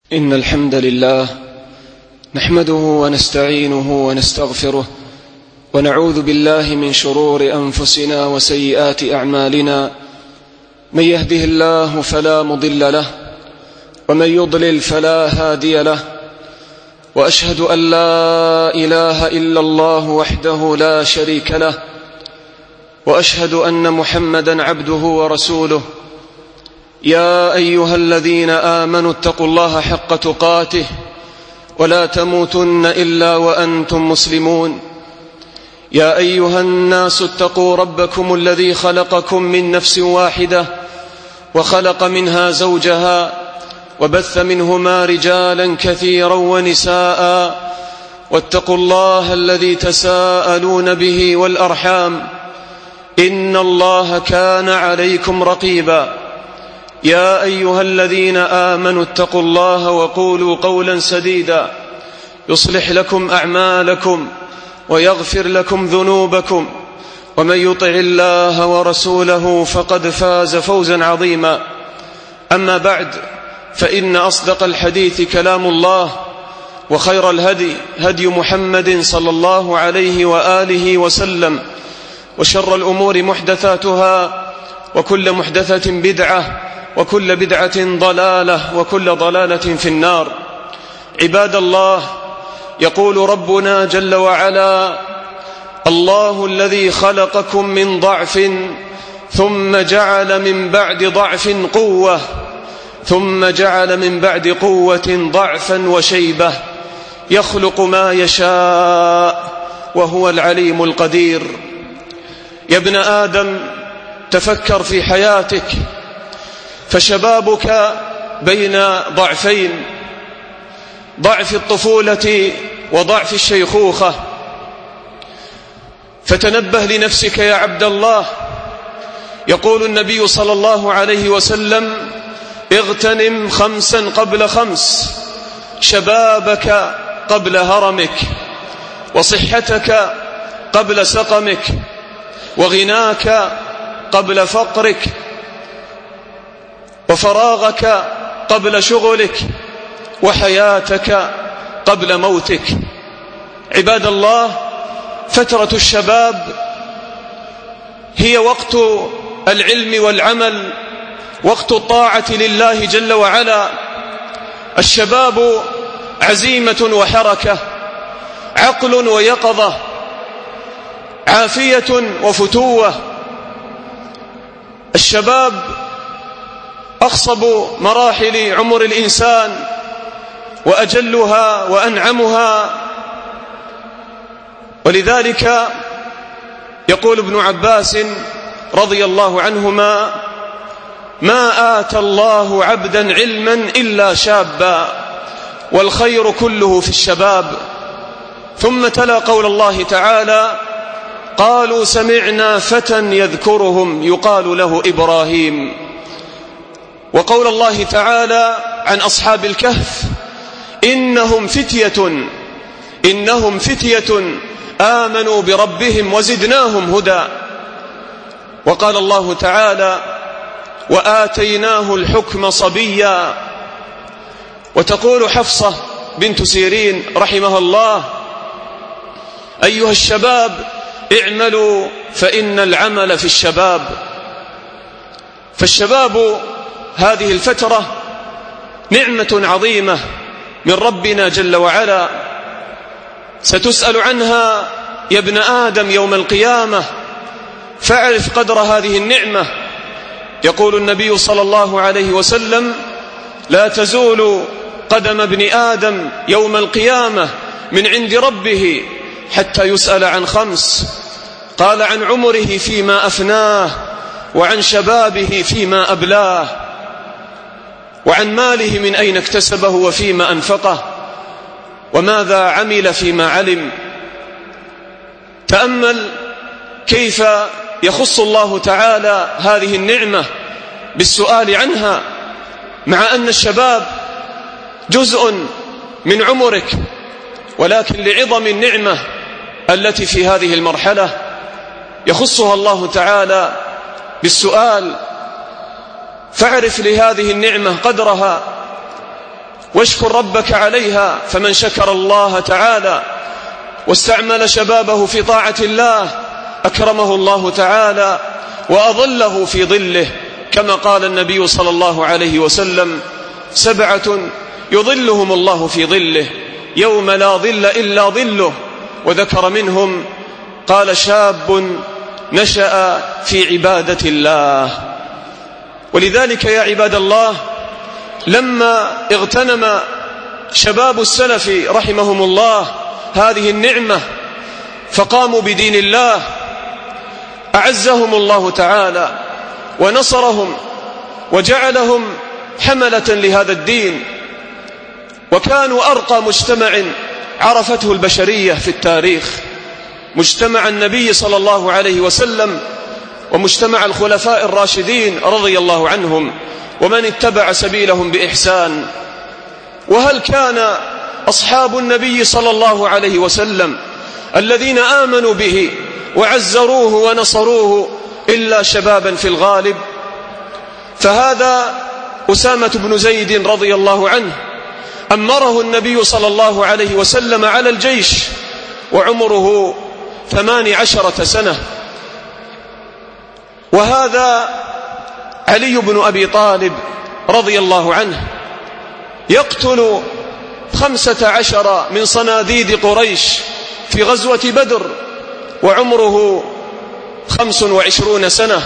إن الحمد لله نحمده ونستعينه ونستغفره ونعوذ بالله من شرور أنفسنا وسيئات أعمالنا. من يهده الله فلا مضل له ومن يضلل فلا هادي له، وأشهد أن لا إله إلا الله وحده لا شريك له، وأشهد أن محمدا عبده ورسوله. يا أيها الذين آمنوا اتقوا الله حق تقاته ولا تموتن إلا وأنتم مسلمون. يا أيها الناس اتقوا ربكم الذي خلقكم من نفس واحدة وخلق منها زوجها وبث منهما رجالا كثيرا ونساء، واتقوا الله الذي تساءلون به والأرحام إن الله كان عليكم رقيبا. يا أيها الذين آمنوا اتقوا الله وقولوا قولا سديدا يصلح لكم أعمالكم ويغفر لكم ذنوبكم، ومن يطع الله ورسوله فقد فاز فوزا عظيما. أما بعد، فإن أصدق الحديث كلام الله، وخير الهدي هدي محمد صلى الله عليه وآله وسلم، وشر الأمور محدثاتها، وكل محدثة بدعة، وكل بدعة ضلالة، وكل ضلالة في النار. عباد الله، يقول ربنا جل وعلا: الله الذي خلقكم من ضعف ثم جعل من بعد ضعف قوة، ثم جعل من بعد قوة ضعفا وشيبة، يخلق ما يشاء وهو العليم القدير. يا ابن آدم، تفكر في حياتك، فشبابك بين ضعفين: ضعف الطفولة وضعف الشيخوخة. فتنبه لنفسك يا عبد الله. يقول النبي صلى الله عليه وسلم: اغتنم 5 قبل 5، شبابك قبل هرمك، وصحتك قبل سقمك، وغناك قبل فقرك، وفراغك قبل شغلك، وحياتك قبل موتك. عباد الله، فترة الشباب هي وقت العلم والعمل، وقت الطاعة لله جل وعلا. الشباب عزيمة وحركة، عقل ويقظة، عافية وفتوة. الشباب أخصب مراحل عمر الإنسان وأجلها وأنعمها، ولذلك يقول ابن عباس رضي الله عنهما: ما آتى الله عبدا علما إلا شابا، والخير كله في الشباب. ثم تلا قول الله تعالى: قالوا سمعنا فتى يذكرهم يقال له إبراهيم. وقول الله تعالى عن أصحاب الكهف: إنهم فتية آمنوا بربهم وزدناهم هدى. وقال الله تعالى: وآتيناه الحكم صبيا. وتقول حفصة بنت سيرين رحمها الله: أيها الشباب اعملوا فإن العمل في الشباب. فالشباب هذه الفترة نعمة عظيمة من ربنا جل وعلا، ستسأل عنها يا ابن آدم يوم القيامة، فاعرف قدر هذه النعمة. يقول النبي صلى الله عليه وسلم: لا تزول قدم ابن آدم يوم القيامة من عند ربه حتى يسأل عن 5. قال: عن عمره فيما أفناه، وعن شبابه فيما أبلاه، وعن ماله من أين اكتسبه وفيما أنفقه، وماذا عمل فيما علم. تأمل كيف يخص الله تعالى هذه النعمة بالسؤال عنها، مع أن الشباب جزء من عمرك، ولكن لعظم النعمة التي في هذه المرحلة يخصها الله تعالى بالسؤال. فاعرف لهذه النعمة قدرها، واشكر ربك عليها. فمن شكر الله تعالى واستعمل شبابه في طاعة الله أكرمه الله تعالى وأظله في ظله، كما قال النبي صلى الله عليه وسلم: 7 يظلهم الله في ظله يوم لا ظل إلا ظله. وذكر منهم قال: شاب نشأ في عبادة الله. ولذلك يا عباد الله، لما اغتنم شباب السلف رحمهم الله هذه النعمة فقاموا بدين الله، أعزهم الله تعالى ونصرهم وجعلهم حملة لهذا الدين، وكانوا أرقى مجتمع عرفته البشرية في التاريخ، مجتمع النبي صلى الله عليه وسلم ومجتمع الخلفاء الراشدين رضي الله عنهم ومن اتبع سبيلهم بإحسان. وهل كان أصحاب النبي صلى الله عليه وسلم الذين آمنوا به وعزروه ونصروه إلا شبابا في الغالب؟ فهذا أسامة بن زيد رضي الله عنه أمره النبي صلى الله عليه وسلم على الجيش وعمره 18 سنة. وهذا علي بن أبي طالب رضي الله عنه يقتل 15 من صناديد قريش في غزوة بدر وعمره 25 سنة.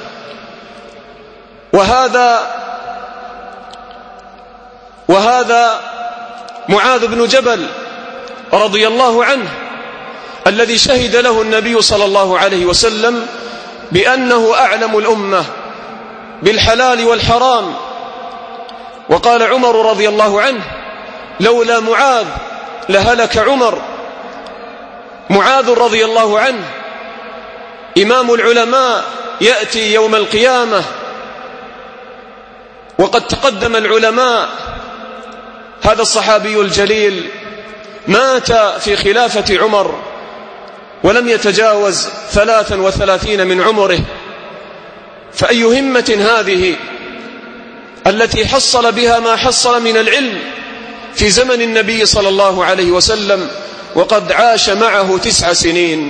وهذا معاذ بن جبل رضي الله عنه الذي شهد له النبي صلى الله عليه وسلم بأنه أعلم الأمة بالحلال والحرام. وقال عمر رضي الله عنه: لولا معاذ لهلك عمر. معاذ رضي الله عنه إمام العلماء يأتي يوم القيامة وقد تقدم العلماء. هذا الصحابي الجليل مات في خلافة عمر ولم يتجاوز 33 من عمره، فأي همة هذه التي حصل بها ما حصل من العلم في زمن النبي صلى الله عليه وسلم وقد عاش معه 9 سنين.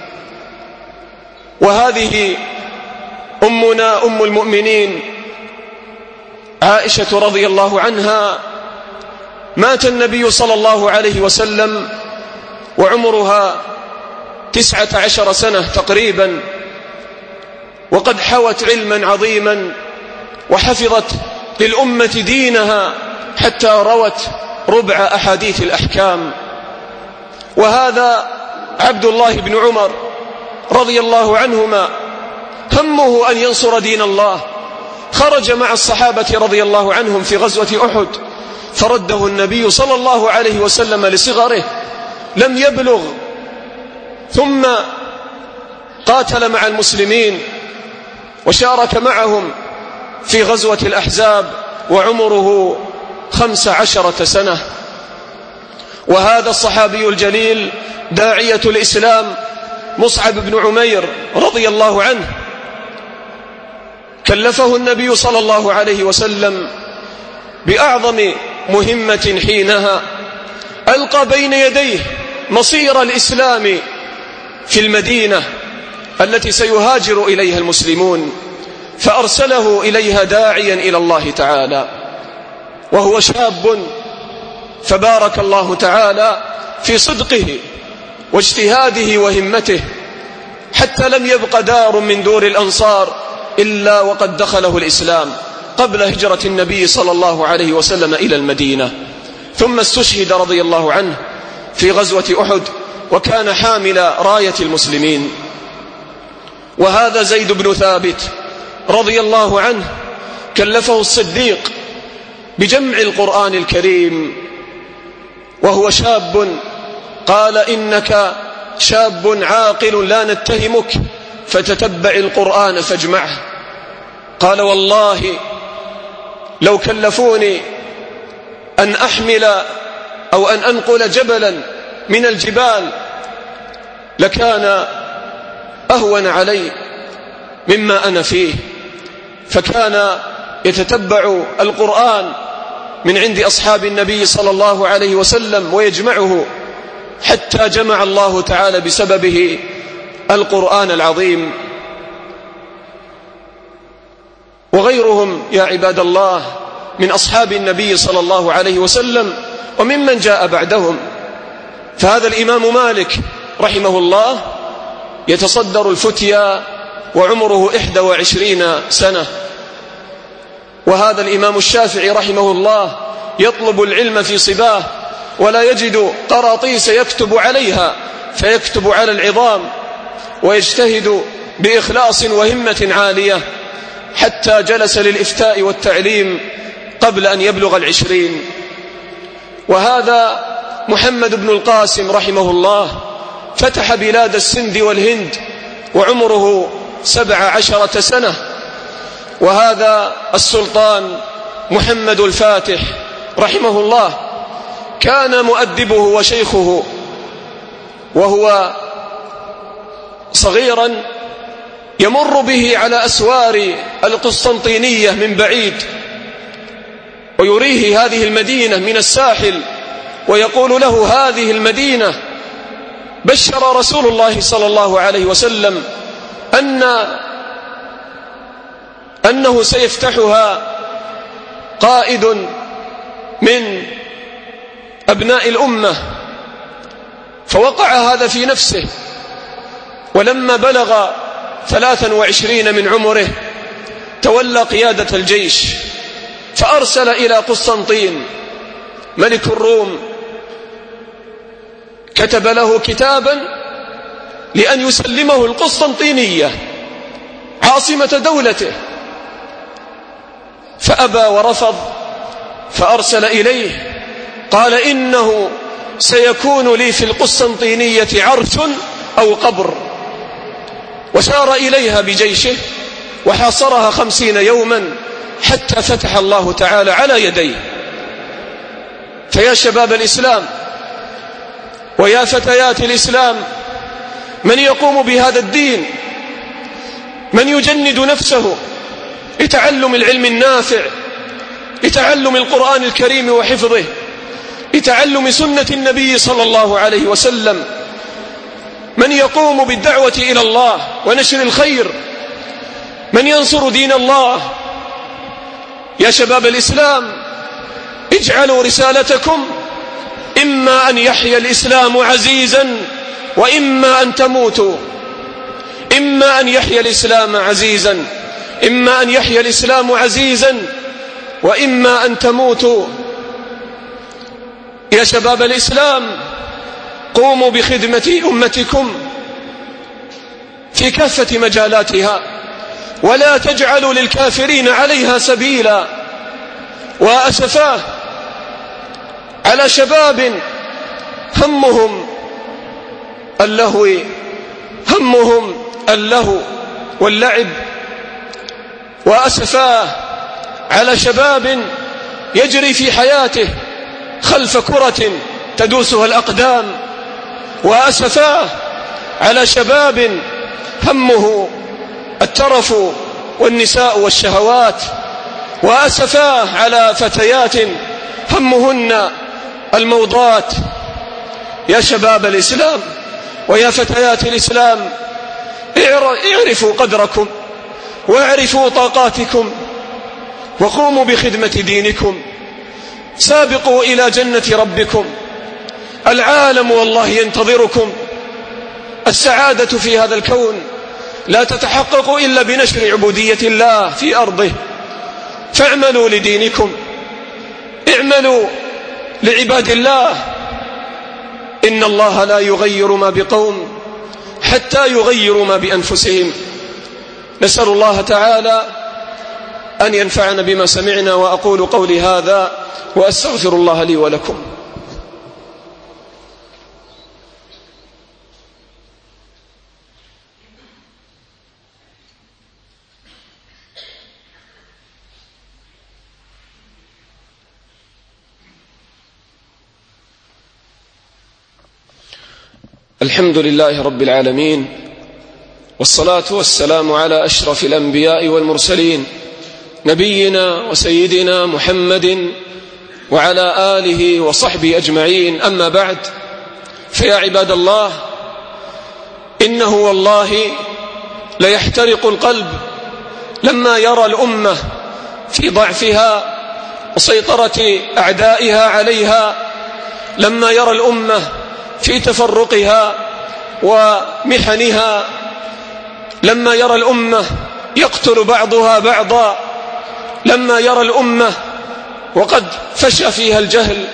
وهذه أمنا أم المؤمنين عائشة رضي الله عنها مات النبي صلى الله عليه وسلم وعمرها 19 سنة تقريبا، وقد حوت علما عظيما وحفظت للأمة دينها حتى روت ربع أحاديث الأحكام. وهذا عبد الله بن عمر رضي الله عنهما همه أن ينصر دين الله، خرج مع الصحابة رضي الله عنهم في غزوة أحد فرده النبي صلى الله عليه وسلم لصغره لم يبلغ، ثم قاتل مع المسلمين وشارك معهم في غزوة الأحزاب وعمره 15 سنة. وهذا الصحابي الجليل داعية الإسلام مصعب بن عمير رضي الله عنه كلفه النبي صلى الله عليه وسلم بأعظم مهمة حينها، ألقى بين يديه مصير الإسلام في المدينة التي سيهاجر إليها المسلمون، فأرسله إليها داعيا إلى الله تعالى وهو شاب، فبارك الله تعالى في صدقه واجتهاده وهمته حتى لم يبق دار من دور الأنصار إلا وقد دخله الإسلام قبل هجرة النبي صلى الله عليه وسلم إلى المدينة. ثم استشهد رضي الله عنه في غزوة أحد وكان حامل راية المسلمين. وهذا زيد بن ثابت رضي الله عنه كلفه الصديق بجمع القرآن الكريم وهو شاب، قال: إنك شاب عاقل لا نتهمك، فتتبع القرآن فاجمعه. قال: والله لو كلفوني أن أحمل أو أن أنقل جبلا من الجبال لكان أهون علي مما أنا فيه. فكان يتتبع القرآن من عند أصحاب النبي صلى الله عليه وسلم ويجمعه، حتى جمع الله تعالى بسببه القرآن العظيم. وغيرهم يا عباد الله من أصحاب النبي صلى الله عليه وسلم وممن جاء بعدهم. فهذا الإمام مالك رحمه الله يتصدر الفتيا وعمره 21 سنة، وهذا الإمام الشافعي رحمه الله يطلب العلم في صباه ولا يجد قراطيس يكتب عليها، فيكتب على العظام ويجتهد بإخلاص وهمة عالية حتى جلس للإفتاء والتعليم قبل أن يبلغ 20. وهذا محمد بن القاسم رحمه الله فتح بلاد السند والهند وعمره 17 سنة. وهذا السلطان محمد الفاتح رحمه الله كان مؤدبه وشيخه وهو صغيرا يمر به على أسوار القسطنطينية من بعيد ويريه هذه المدينة من الساحل ويقول له: هذه المدينة بشر رسول الله صلى الله عليه وسلم أنه سيفتحها قائد من أبناء الأمة. فوقع هذا في نفسه، ولما بلغ 23 من عمره تولى قيادة الجيش، فأرسل إلى قسطنطين ملك الروم، كتب له كتابا لأن يسلمه القسطنطينية عاصمة دولته، فأبى ورفض. فأرسل إليه قال: إنه سيكون لي في القسطنطينية عرش أو قبر. وسار إليها بجيشه وحاصرها 50 يوما حتى فتح الله تعالى على يديه. فيا شباب الإسلام ويا فتيات الإسلام، من يقوم بهذا الدين، من يجند نفسه لتعلم العلم النافع، لتعلم القرآن الكريم وحفظه، لتعلم سنة النبي صلى الله عليه وسلم، من يقوم بالدعوة إلى الله ونشر الخير، من ينصر دين الله. يا شباب الإسلام، اجعلوا رسالتكم إما أن يحيى الإسلام عزيزا وإما أن تموتوا، إما أن يحيى الإسلام عزيزا، إما أن يحيى الإسلام عزيزا وإما أن تموتوا. يا شباب الإسلام، قوموا بخدمة أمتكم في كافة مجالاتها، ولا تجعلوا للكافرين عليها سبيلا. وأسفاه على شباب همهم اللهو واللعب، وأسفاه على شباب يجري في حياته خلف كرة تدوسها الأقدام، وأسفاه على شباب همه الترف والنساء والشهوات، وأسفاه على فتيات همهن الموضات. يا شباب الإسلام ويا فتيات الإسلام، اعرفوا قدركم واعرفوا طاقاتكم وقوموا بخدمة دينكم، سابقوا إلى جنة ربكم. العالم والله ينتظركم. السعادة في هذا الكون لا تتحقق إلا بنشر عبودية الله في أرضه. فاعملوا لدينكم، اعملوا لعباد الله. إن الله لا يغير ما بقوم حتى يغيروا ما بأنفسهم. نسأل الله تعالى أن ينفعنا بما سمعنا، وأقول قولي هذا وأستغفر الله لي ولكم. الحمد لله رب العالمين، والصلاة والسلام على أشرف الأنبياء والمرسلين، نبينا وسيدنا محمد وعلى آله وصحبه أجمعين. أما بعد، فيا عباد الله، إنه والله ليحترق القلب لما يرى الأمة في ضعفها وسيطرة أعدائها عليها، لما يرى الأمة في تفرقها ومحنها، لما يرى الأمة يقتل بعضها بعضا، لما يرى الأمة وقد فشى فيها الجهل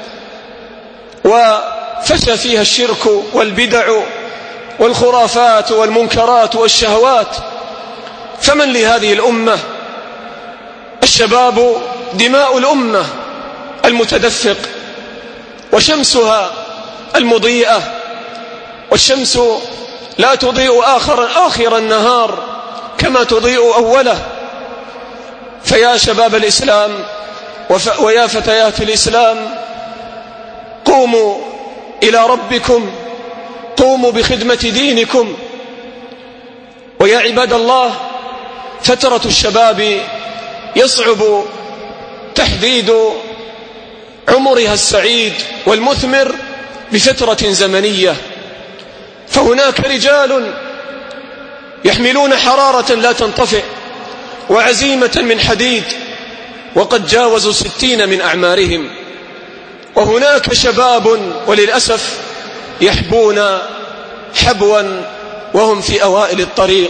وفشى فيها الشرك والبدع والخرافات والمنكرات والشهوات. فمن لهذه الأمة؟ الشباب دماء الأمة المتدفق وشمسها المضيئة، والشمس لا تضيء آخر النهار كما تضيء أوله. فيا شباب الإسلام ويا فتيات الإسلام، قوموا إلى ربكم، قوموا بخدمة دينكم. ويا عباد الله، فترة الشباب يصعب تحديد عمرها السعيد والمثمر بفترة زمنية، فهناك رجال يحملون حرارة لا تنطفئ وعزيمة من حديد وقد جاوزوا 60 من أعمارهم، وهناك شباب وللأسف يحبون حبوا وهم في أوائل الطريق.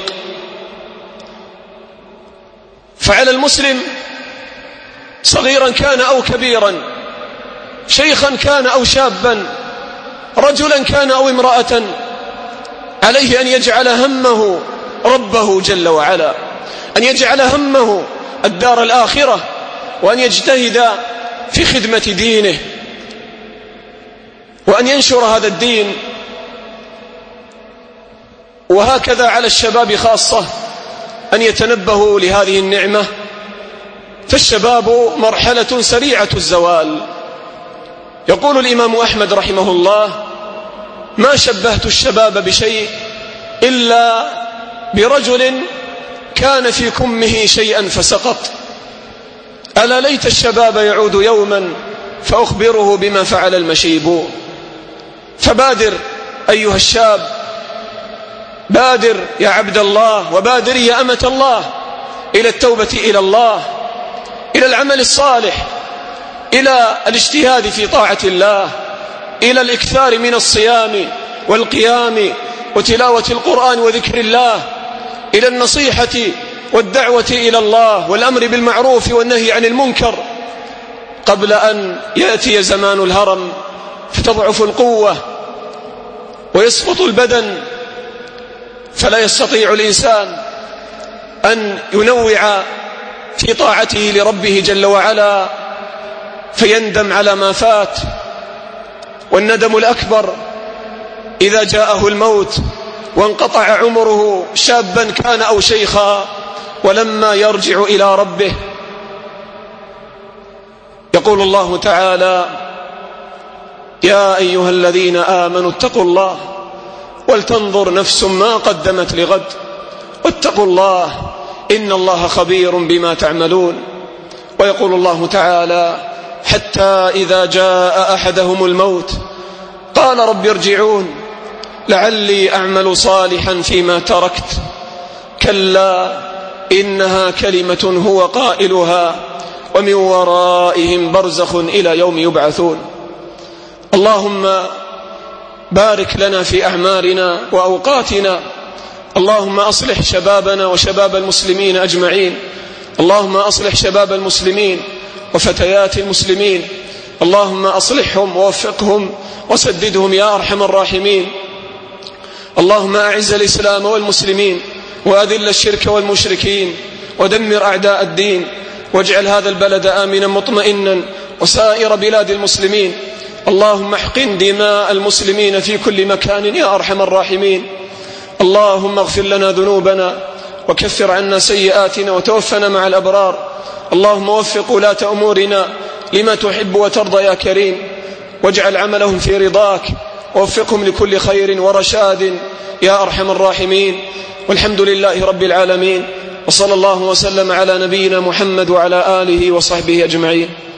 فعلى المسلم صغيرا كان أو كبيرا، شيخا كان أو شابا، رجلا كان أو امرأة، عليه أن يجعل همه ربه جل وعلا، أن يجعل همه الدار الآخرة، وأن يجتهد في خدمة دينه وأن ينشر هذا الدين. وهكذا على الشباب خاصة أن يتنبهوا لهذه النعمة، فالشباب مرحلة سريعة الزوال. يقول الإمام أحمد رحمه الله: ما شبهت الشباب بشيء إلا برجل كان في كمه شيئا فسقط، ألا ليت الشباب يعود يوما فأخبره بما فعل المشيب. فبادر أيها الشاب، بادر يا عبد الله، وبادر يا أمة الله إلى التوبة إلى الله، إلى العمل الصالح، إلى الاجتهاد في طاعة الله، إلى الإكثار من الصيام والقيام وتلاوة القرآن وذكر الله، إلى النصيحة والدعوة إلى الله والأمر بالمعروف والنهي عن المنكر، قبل أن يأتي زمان الهرم فتضعف القوة ويسقط البدن، فلا يستطيع الإنسان أن ينوع في طاعته لربه جل وعلا، فيندم على ما فات. والندم الأكبر إذا جاءه الموت وانقطع عمره، شابا كان أو شيخا، ولما يرجع إلى ربه. يقول الله تعالى: يا أيها الذين آمنوا اتقوا الله ولتنظر نفس ما قدمت لغد واتقوا الله إن الله خبير بما تعملون. ويقول الله تعالى: حتى إذا جاء أحدهم الموت قال رب ارجعون لعلي أعمل صالحا فيما تركت كلا إنها كلمة هو قائلها ومن ورائهم برزخ إلى يوم يبعثون. اللهم بارك لنا في أعمارنا وأوقاتنا، اللهم أصلح شبابنا وشباب المسلمين أجمعين، اللهم أصلح شباب المسلمين وفتيات المسلمين، اللهم أصلحهم ووفقهم وسددهم يا أرحم الراحمين. اللهم أعز الإسلام والمسلمين وأذل الشرك والمشركين ودمر أعداء الدين، واجعل هذا البلد آمنا مطمئنا وسائر بلاد المسلمين. اللهم احقن دماء المسلمين في كل مكان يا أرحم الراحمين. اللهم اغفر لنا ذنوبنا وكفر عنا سيئاتنا وتوفنا مع الأبرار. اللهم وفق ولاة أمورنا لما تحب وترضى يا كريم، واجعل عملهم في رضاك، ووفقهم لكل خير ورشاد يا أرحم الراحمين. والحمد لله رب العالمين، وصلى الله وسلم على نبينا محمد وعلى آله وصحبه أجمعين.